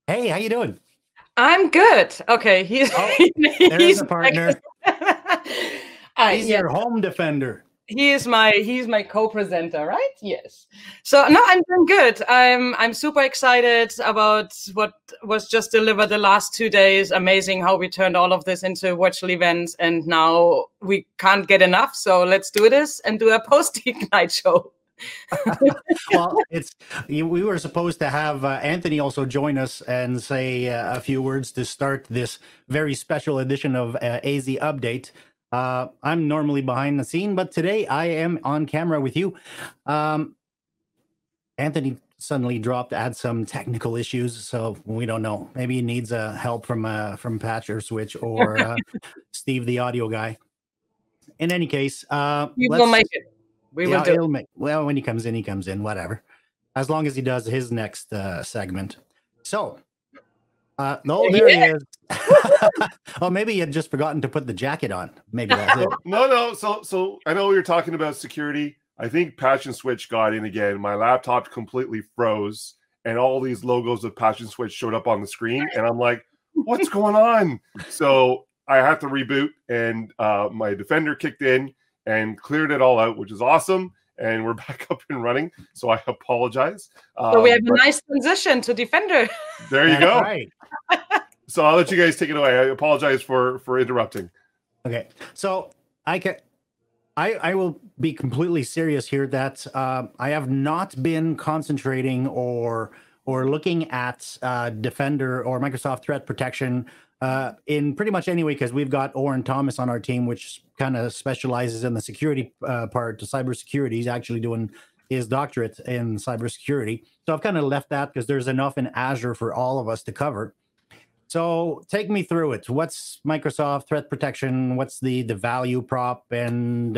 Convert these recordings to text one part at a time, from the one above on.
Hey, how you doing? I'm good. Okay, Oh, there's he's a partner. He's yes, your home defender. he's my co-presenter, right? Yes. So no, I'm doing good. I'm super excited about what was just delivered the last 2 days. Amazing how we turned all of this into virtual events, and now we can't get enough. So let's do this and do a post Ignite show. Well, we were supposed to have Anthony also join us and say a few words to start this very special edition of AZ Update. I'm normally behind the scene, but today I am on camera with you. Um, Anthony suddenly dropped, had some technical issues, so we don't know. Maybe he needs help from Patch or Switch or Steve, the audio guy. In any case, We will let's make it. We will yeah, do it. he'll make well when he comes in. He comes in, whatever. As long as he does his next segment. So, no, there he Yeah. is. Oh, maybe he had just forgotten to put the jacket on. Maybe that's it. No. So I know you're talking about security. I think Patch and Switch got in again. My laptop completely froze, and all these logos of Patch and Switch showed up on the screen, and I'm like, "What's going on?" So I had to reboot, and my Defender kicked in and cleared it all out, which is awesome. And we're back up and running. So I apologize. So we have a nice transition to Defender. There you go. Right. So I'll let you guys take it away. I apologize for interrupting. Okay. So I will be completely serious here that I have not been concentrating or looking at Defender or Microsoft Threat Protection in pretty much any way, because we've got Oren Thomas on our team, which kind of specializes in the security part to cybersecurity. He's actually doing his doctorate in cybersecurity. So I've kind of left that because there's enough in Azure for all of us to cover. So take me through it. What's Microsoft Threat Protection? What's the value prop? And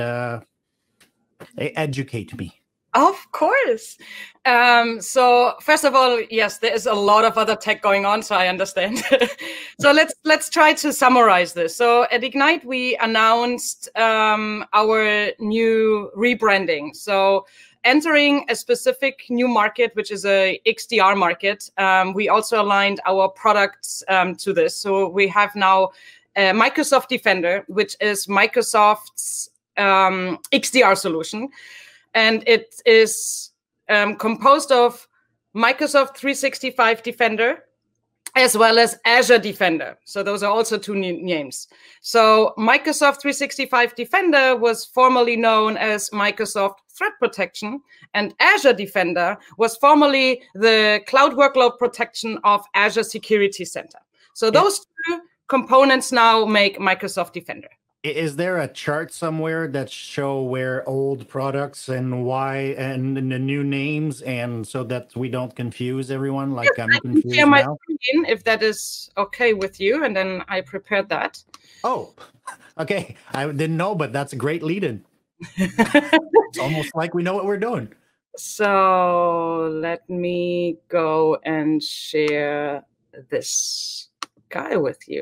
educate me. Of course. So first of all, yes, there is a lot of other tech going on, so I understand. So let's try to summarize this. So at Ignite, we announced our new rebranding. So entering a specific new market, which is a XDR market, we also aligned our products to this. So we have now Microsoft Defender, which is Microsoft's XDR solution. And it is composed of Microsoft 365 Defender as well as Azure Defender. So those are also two new names. So Microsoft 365 Defender was formerly known as Microsoft Threat Protection, and Azure Defender was formerly the cloud workload protection of Azure Security Center. So those two components now make Microsoft Defender. Is there a chart somewhere that show where old products and why and the new names, and so that we don't confuse everyone? Like yes, I'm confused share my now. Screen, if that is okay with you, and then I prepared that. Oh, okay. I didn't know, but that's a great lead-in. It's almost like we know what we're doing. So let me go and share this guy with you.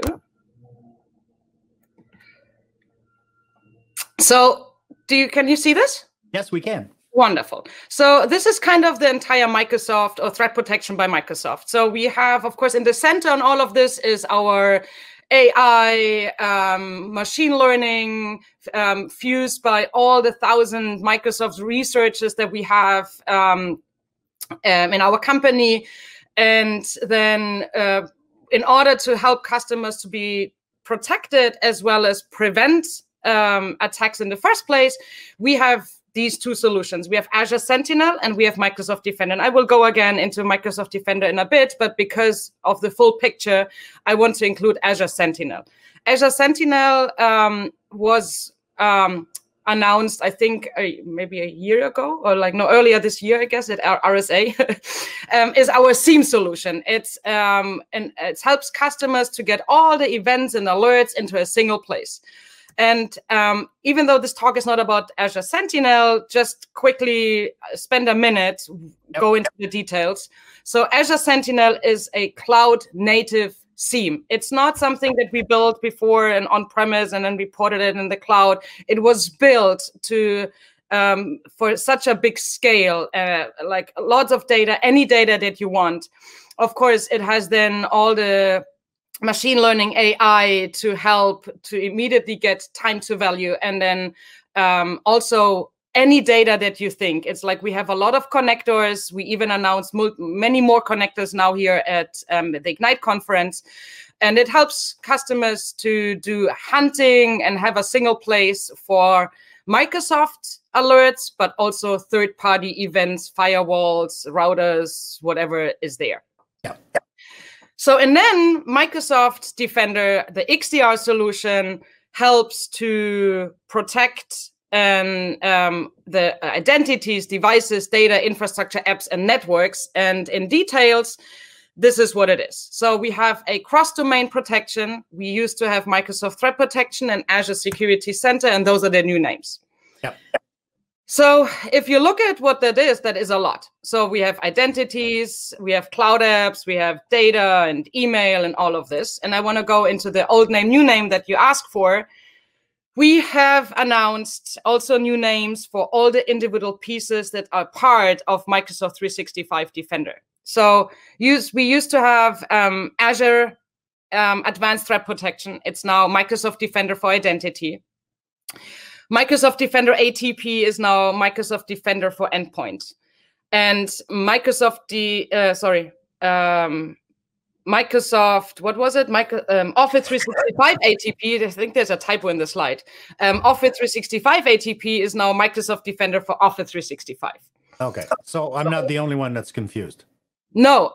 So can you see this? Yes, we can. Wonderful. So this is kind of the entire Microsoft or threat protection by Microsoft. So we have, of course, in the center on all of this is our AI, machine learning, fused by all the 1,000 Microsoft researchers that we have in our company. And then in order to help customers to be protected as well as prevent attacks in the first place, we have these two solutions. We have Azure Sentinel and we have Microsoft Defender. And I will go again into Microsoft Defender in a bit, but because of the full picture, I want to include Azure Sentinel. Azure Sentinel was announced, I think, maybe a year ago, or earlier this year, I guess, at RSA, is our SIEM solution. And it helps customers to get all the events and alerts into a single place. And even though this talk is not about Azure Sentinel, just quickly spend a minute, go into the details. So Azure Sentinel is a cloud-native SIEM. It's not something that we built before and on-premise and then we ported it in the cloud. It was built to for such a big scale, like lots of data, any data that you want. Of course, it has then all the machine learning AI to help to immediately get time to value. And then also any data that you think. It's like we have a lot of connectors. We even announced many more connectors now here at the Ignite conference. And it helps customers to do hunting and have a single place for Microsoft alerts, but also third-party events, firewalls, routers, whatever is there. Yeah. So, and then Microsoft Defender, the XDR solution, helps to protect the identities, devices, data, infrastructure, apps, and networks. And in details, this is what it is. So we have a cross-domain protection. We used to have Microsoft Threat Protection and Azure Security Center, and those are their new names. Yeah. So if you look at what that is a lot. So we have identities, we have cloud apps, we have data and email and all of this. And I want to go into the old name, new name that you asked for. We have announced also new names for all the individual pieces that are part of Microsoft 365 Defender. So we used to have Azure Advanced Threat Protection. It's now Microsoft Defender for Identity. Microsoft Defender ATP is now Microsoft Defender for Endpoint. And Microsoft, what was it? Office 365 ATP, I think there's a typo in the slide. Office 365 ATP is now Microsoft Defender for Office 365. Okay, so I'm not the only one that's confused. No.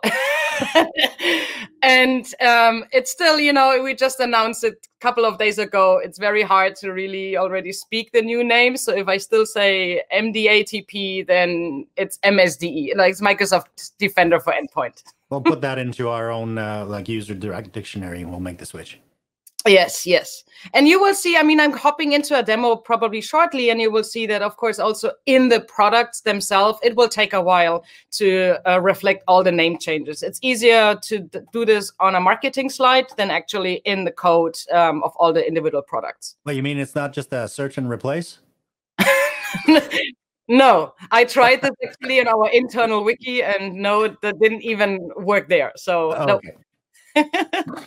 And it's still, we just announced it a couple of days ago. It's very hard to really already speak the new name. So if I still say MDATP, then it's MSDE, like it's Microsoft Defender for Endpoint. We'll put that into our own user direct dictionary and we'll make the switch. Yes. And you will see, I'm hopping into a demo probably shortly, and you will see that, of course, also in the products themselves, it will take a while to reflect all the name changes. It's easier to do this on a marketing slide than actually in the code of all the individual products. Well, you mean it's not just a search and replace? No, I tried this actually in our internal wiki, and no, that didn't even work there. So, okay. No.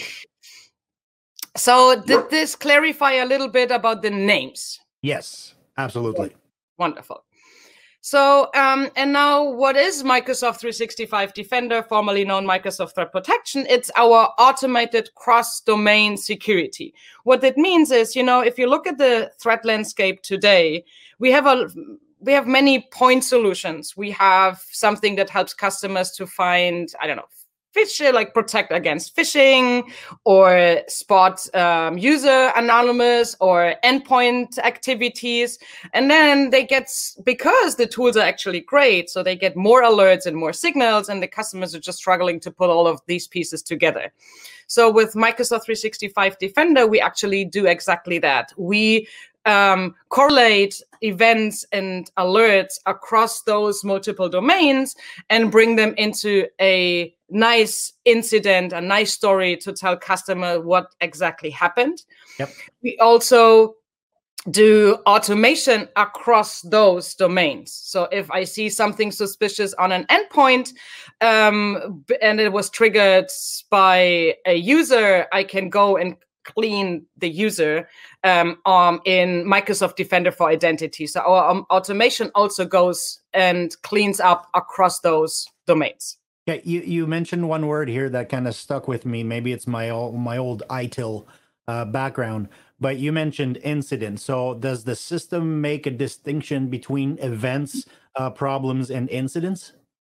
So did this clarify a little bit about the names? Yes, absolutely. Wonderful. So, and now what is Microsoft 365 Defender, formerly known Microsoft Threat Protection? It's our automated cross-domain security. What that means is, if you look at the threat landscape today, we have many point solutions. We have something that helps customers to find, like protect against phishing or spot user anonymous or endpoint activities. And then because the tools are actually great, so they get more alerts and more signals, and the customers are just struggling to put all of these pieces together. So with Microsoft 365 Defender, we actually do exactly that. We correlate events and alerts across those multiple domains and bring them into a nice incident, a nice story to tell customer what exactly happened. Yep. We also do automation across those domains. So if I see something suspicious on an endpoint and it was triggered by a user, I can go and clean the user in Microsoft Defender for Identity. So our automation also goes and cleans up across those domains. Yeah, you mentioned one word here that kind of stuck with me. Maybe it's my old ITIL background, but you mentioned incidents. So does the system make a distinction between events, problems, and incidents?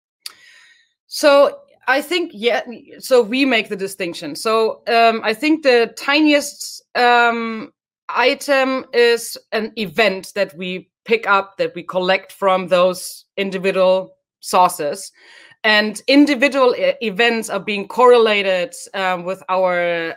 So I think, so we make the distinction. So I think the tiniest item is an event that we pick up, that we collect from those individual sources. And individual events are being correlated with our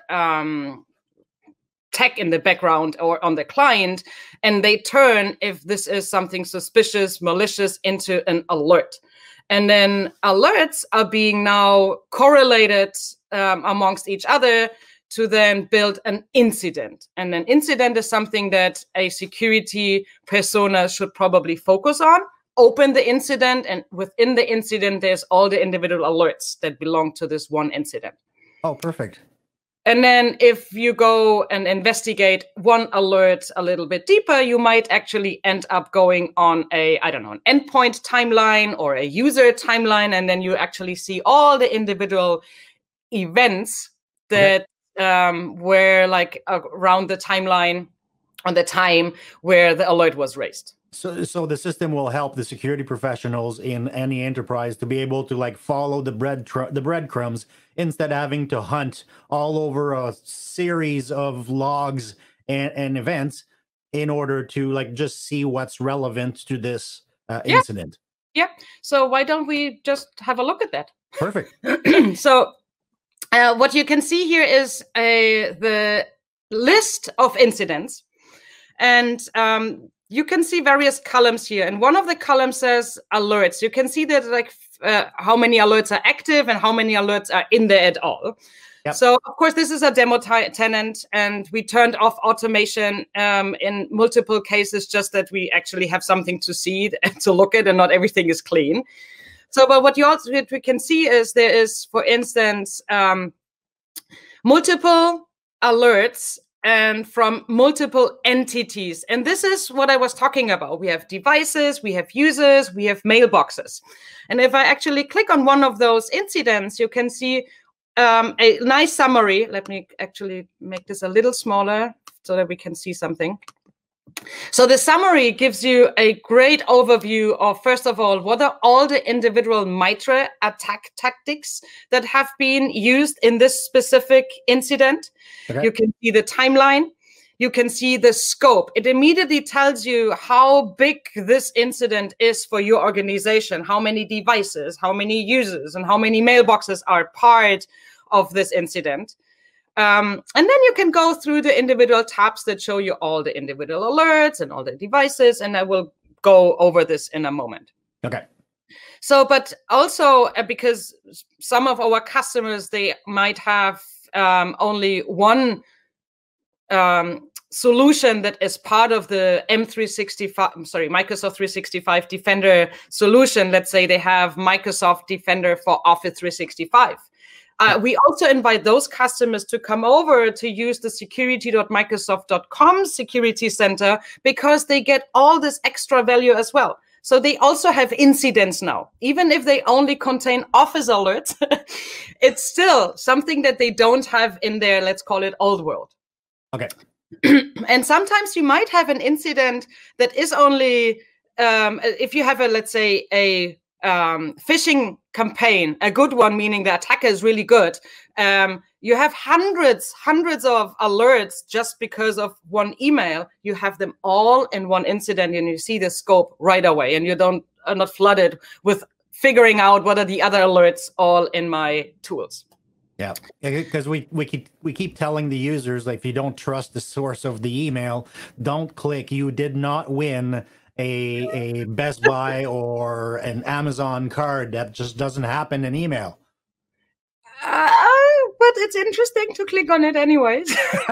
tech in the background or on the client, and they turn, if this is something suspicious, malicious, into an alert. And then alerts are being now correlated amongst each other to then build an incident. And an incident is something that a security persona should probably focus on. Open the incident, and within the incident, there's all the individual alerts that belong to this one incident. Oh, perfect. And then if you go and investigate one alert a little bit deeper, you might actually end up going on a, I don't know, an endpoint timeline or a user timeline. And then you actually see all the individual events that were like around the timeline on the time where the alert was raised. So the system will help the security professionals in any enterprise to be able to like follow the breadcrumbs instead of having to hunt all over a series of logs and events in order to like just see what's relevant to this incident. Yeah. So why don't we just have a look at that? Perfect. So what you can see here is the list of incidents, and you can see various columns here, and one of the columns says alerts. You can see that like how many alerts are active and how many alerts are in there at all. Yep. So of course this is a demo tenant, and we turned off automation in multiple cases, just that we actually have something to see and to look at, and not everything is clean. So, but what we can see is there is, for instance, multiple alerts and from multiple entities. And this is what I was talking about. We have devices, we have users, we have mailboxes. And if I actually click on one of those incidents, you can see a nice summary. Let me actually make this a little smaller so that we can see something. So the summary gives you a great overview of, first of all, what are all the individual MITRE attack tactics that have been used in this specific incident. Okay. You can see the timeline. You can see the scope. It immediately tells you how big this incident is for your organization, how many devices, how many users, and how many mailboxes are part of this incident. And then you can go through the individual tabs that show you all the individual alerts and all the devices, and I will go over this in a moment. Okay. So, but also because some of our customers, they might have only one solution that is part of the Microsoft 365 Defender solution. Let's say they have Microsoft Defender for Office 365. We also invite those customers to come over to use the security.microsoft.com security center, because they get all this extra value as well. So they also have incidents now. Even if they only contain Office alerts, it's still something that they don't have in their, let's call it, old world. Okay. And sometimes you might have an incident that is only, if you have a, let's say, a phishing campaign, a good one, meaning the attacker is really good. You have hundreds of alerts just because of one email. You have them all in one incident, and you see the scope right away, and you are not flooded with figuring out what are the other alerts all in my tools. Yeah, because we keep telling the users, like, if you don't trust the source of the email, don't click. You did not win a Best Buy or an Amazon card. That just doesn't happen in email. But it's interesting to click on it anyways.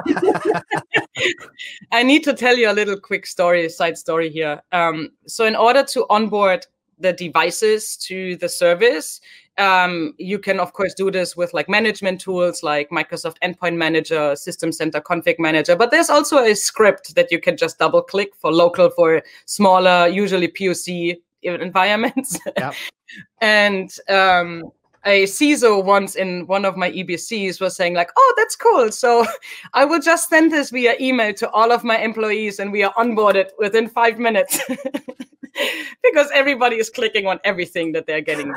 I need to tell you a little quick side story here. So in order to onboard the devices to the service, you can, of course, do this with like management tools like Microsoft Endpoint Manager, System Center Config Manager. But there's also a script that you can just double click for local, smaller, usually POC environments. Yep. And a CISO once in one of my EBCs was saying like, oh, that's cool. So I will just send this via email to all of my employees, and we are onboarded within 5 minutes. Because everybody is clicking on everything that they're getting.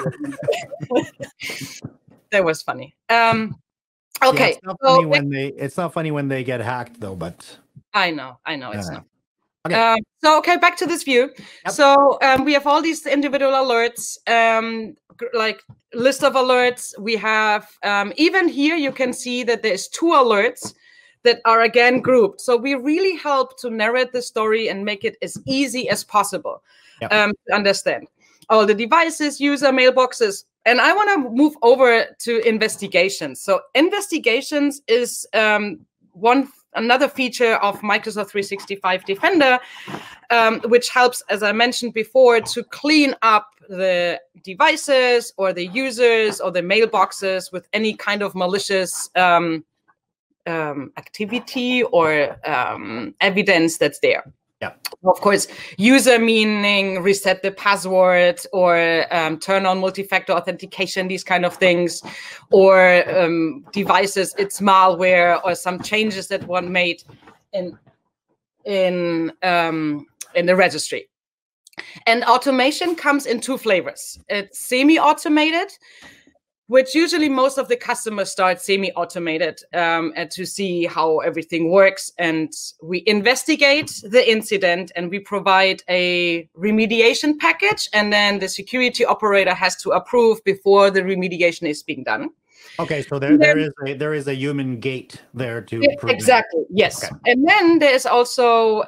That was funny. Okay. Yeah, it's not funny when they get hacked, though. But I know it's not. Okay. Back to this view. Yep. So we have all these individual alerts, like list of alerts. We have even here you can see that there's 2 alerts that are again grouped. So we really help to narrate the story and make it as easy as possible. Yep. To understand all the devices, user mailboxes. And I want to move over to investigations. So investigations is another feature of Microsoft 365 Defender, which helps, as I mentioned before, to clean up the devices or the users or the mailboxes with any kind of malicious activity or evidence that's there. Yeah. Of course, user meaning reset the password or turn on multi-factor authentication, these kind of things, or devices, it's malware or some changes that one made in the registry. And automation comes in two flavors. It's semi-automated, which usually most of the customers start semi-automated and to see how everything works. And we investigate the incident and we provide a remediation package. And then the security operator has to approve before the remediation is being done. Okay, so there is a human gate there to prove exactly, yes. Okay. And then there's also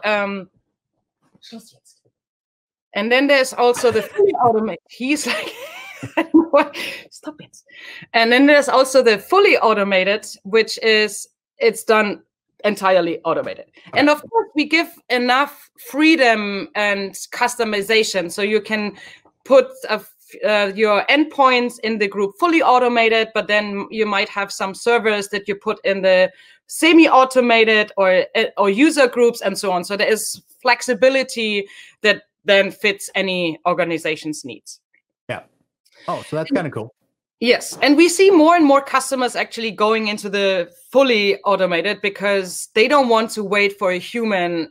the fully automated. He's like, stop it. And then there's also the fully automated, which is it's done entirely automated. Okay. And of course, we give enough freedom and customization, so you can put your endpoints in the group fully automated, but then you might have some servers that you put in the semi-automated or user groups and so on. So there is flexibility that then fits any organization's needs. Yeah. Oh, so that's kind of cool. Yes. And we see more and more customers actually going into the fully automated because they don't want to wait for a human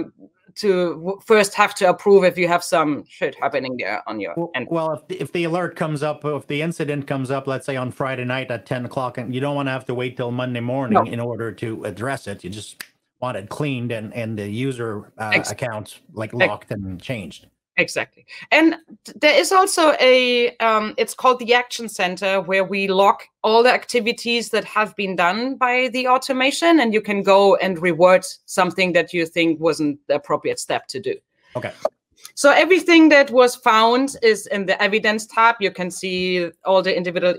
to first have to approve if you have some shit happening there on your end. Well, if the alert comes up, if the incident comes up, let's say on Friday night at 10 o'clock, and you don't want to have to wait till Monday morning in order to address it. You just want it cleaned and the user account like locked and changed. Exactly. And there is also it's called the Action Center, where we log all the activities that have been done by the automation, and you can go and reward something that you think wasn't the appropriate step to do. Okay. So everything that was found is in the evidence tab. You can see all the individual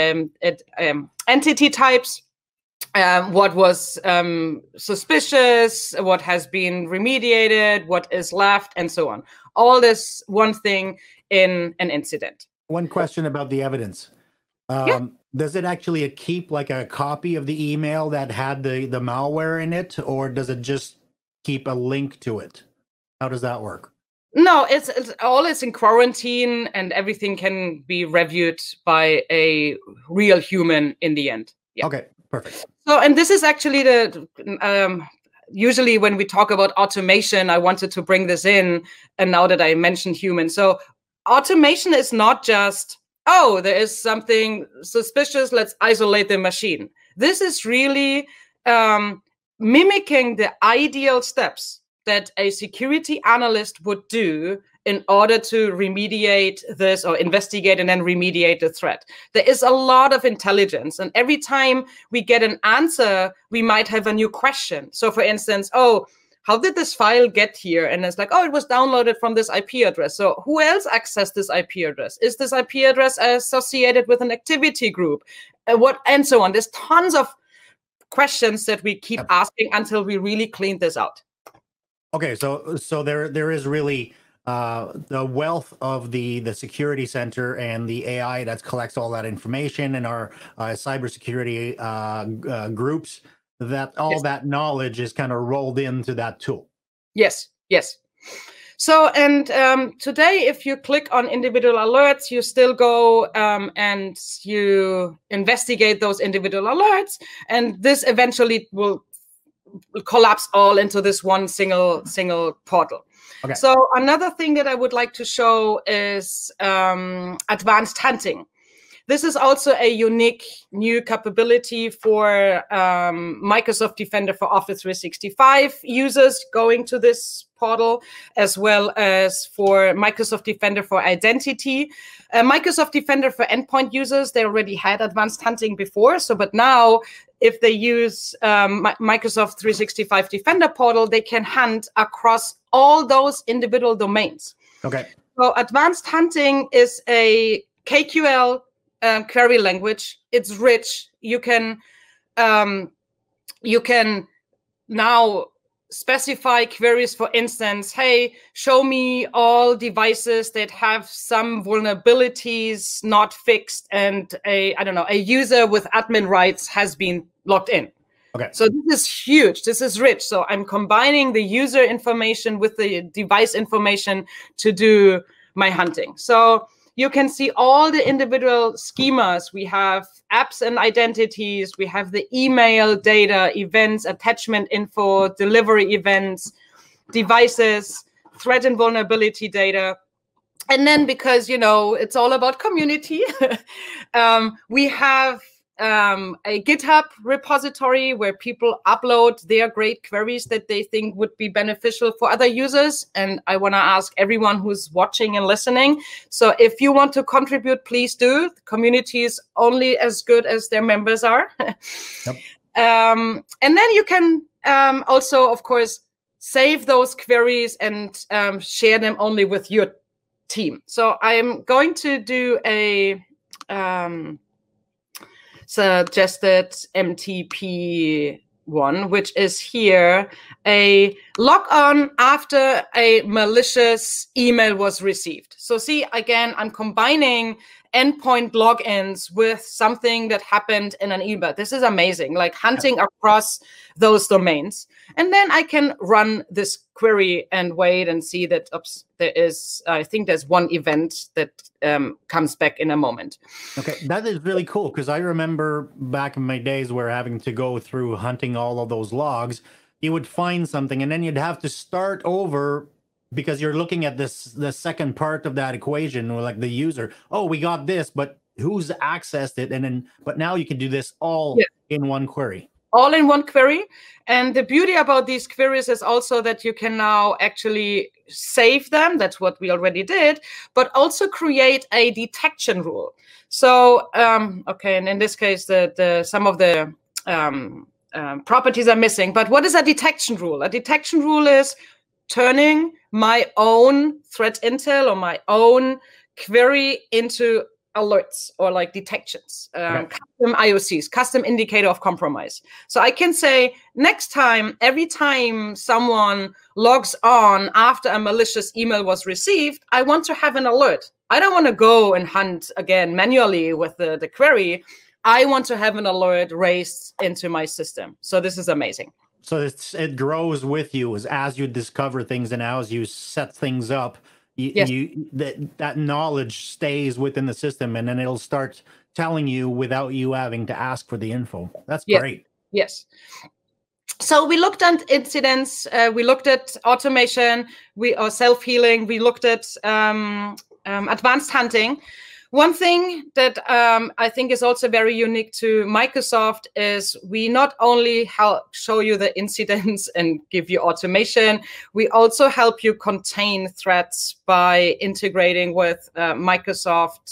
entity types, what was suspicious, what has been remediated, what is left, and so on. All this one thing in an incident. One question about the evidence. Does it actually keep like a copy of the email that had the malware in it, or does it just keep a link to it? How does that work? No, it's all is in quarantine, and everything can be reviewed by a real human in the end. Yeah. Okay, perfect. So, and this is actually the usually when we talk about automation, I wanted to bring this in, and now that I mentioned human. So automation is not just, oh, there is something suspicious, let's isolate the machine. This is really mimicking the ideal steps that a security analyst would do in order to remediate this or investigate and then remediate the threat. There is a lot of intelligence, and every time we get an answer, we might have a new question. So for instance, oh, how did this file get here? And it's like, oh, it was downloaded from this IP address. So who else accessed this IP address? Is this IP address associated with an activity group? And so on. There's tons of questions that we keep asking until we really clean this out. Okay, so there is really the wealth of the security center and the AI that collects all that information in our cybersecurity groups, that all that knowledge is kind of rolled into that tool. Yes. So, and today, if you click on individual alerts, you still go and you investigate those individual alerts, and this eventually will collapse all into this one single portal. Okay. So another thing that I would like to show is advanced hunting. This is also a unique new capability for Microsoft Defender for Office 365 users going to this portal, as well as for Microsoft Defender for Identity. Microsoft Defender for Endpoint users, they already had advanced hunting before. But now, if they use Microsoft 365 Defender portal, they can hunt across all those individual domains. Okay. So advanced hunting is a KQL query language. It's rich. You can now specify queries, for instance, hey, show me all devices that have some vulnerabilities not fixed and a user with admin rights has been logged in. Okay. So this is huge. This is rich. So I'm combining the user information with the device information to do my hunting. So you can see all the individual schemas. We have apps and identities. We have the email data, events, attachment info, delivery events, devices, threat and vulnerability data. And then because, it's all about community, we have a GitHub repository where people upload their great queries that they think would be beneficial for other users. And I want to ask everyone who's watching and listening. So if you want to contribute, please do. The community is only as good as their members are. Yep. And then you can also, of course, save those queries and share them only with your team. So I'm going to do a suggested MTP one, which is here, a log on after a malicious email was received. So see, again, I'm combining endpoint logins with something that happened in an email. This is amazing, like hunting across those domains. And then I can run this query and wait and see that, oops, I think there's one event that comes back in a moment. Okay, that is really cool, because I remember back in my days where having to go through hunting all of those logs, you would find something and then you'd have to start over because you're looking at the second part of that equation, or like the user. Oh, we got this, but who's accessed it? And then, but now you can do this all in one query. All in one query. And the beauty about these queries is also that you can now actually save them. That's what we already did, but also create a detection rule. So, okay, and in this case, some of the properties are missing. But what is a detection rule? A detection rule is turning my own threat intel or my own query into alerts or like detections, custom IOCs, custom indicator of compromise. So I can say next time, every time someone logs on after a malicious email was received, I want to have an alert. I don't want to go and hunt again manually with the query. I want to have an alert raised into my system. So this is amazing. So it grows with you as you discover things and as you set things up. That knowledge stays within the system, and then it'll start telling you without you having to ask for the info. That's great. Yes. So we looked at incidents. We looked at automation. Or self-healing. We looked at advanced hunting. One thing that I think is also very unique to Microsoft is we not only help show you the incidents and give you automation, we also help you contain threats by integrating with Microsoft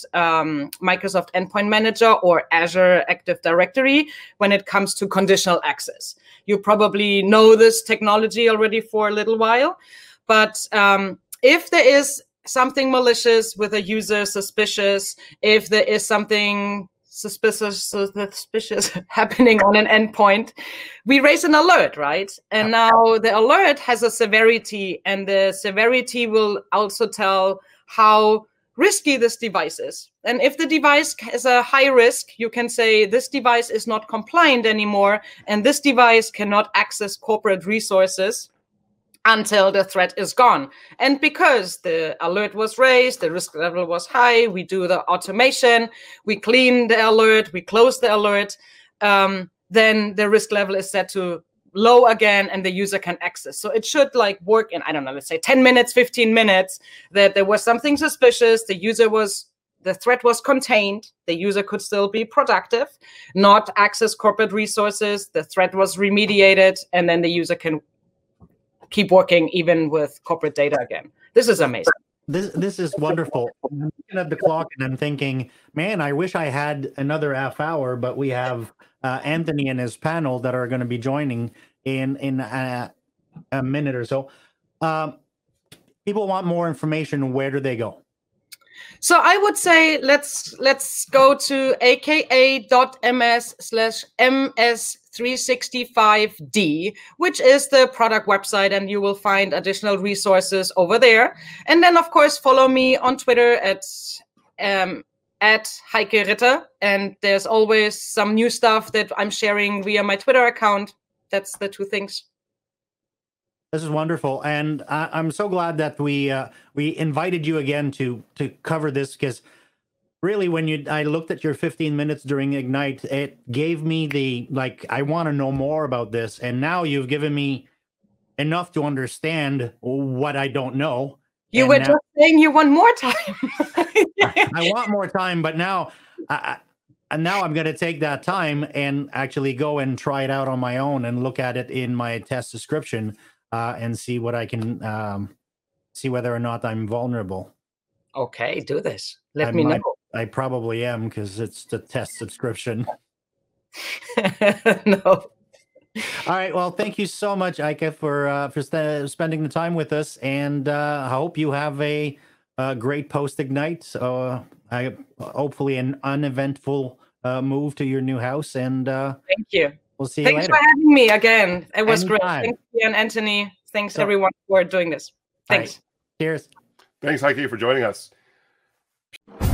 Endpoint Manager or Azure Active Directory when it comes to conditional access. You probably know this technology already for a little while, but if there is something malicious with a user suspicious, if there is something suspicious happening on an endpoint, we raise an alert, right? And now the alert has a severity, and the severity will also tell how risky this device is. And if the device is a high risk, you can say this device is not compliant anymore, and this device cannot access corporate resources until the threat is gone. And because the alert was raised, the risk level was high, we do the automation, we clean the alert, we close the alert, then the risk level is set to low again and the user can access. So it should like work in, I don't know, let's say 10 minutes, 15 minutes, that there was something suspicious, the threat was contained, the user could still be productive, not access corporate resources, the threat was remediated, and then the user can keep working even with corporate data again. This is amazing. This is wonderful. I'm looking at the clock and I'm thinking, man, I wish I had another half hour, but we have Anthony and his panel that are going to be joining in a minute or so. People want more information. Where do they go? So I would say let's go to aka.ms/ms365d, which is the product website, and you will find additional resources over there. And then, of course, follow me on Twitter at Heike Ritter, and there's always some new stuff that I'm sharing via my Twitter account. That's the two things. This is wonderful, and I'm so glad that we invited you again to cover this, because really, when I looked at your 15 minutes during Ignite, it gave me the, like, I want to know more about this, and now you've given me enough to understand what I don't know. You were just saying you want more time. I want more time, but now I'm going to take that time and actually go and try it out on my own and look at it in my test description. And see what I can see whether or not I'm vulnerable. Okay, do this. Let me know. I probably am, because it's the test subscription. No. All right. Well, thank you so much, Heike, for spending the time with us, and I hope you have a great post Ignite. Hopefully an uneventful move to your new house. And thank you. We'll see you later. Thanks for having me again. It was Anytime. great. Thanks, and Anthony. Thanks, everyone, for doing this. Thanks. Right. Cheers. Thanks, Heike, for joining us.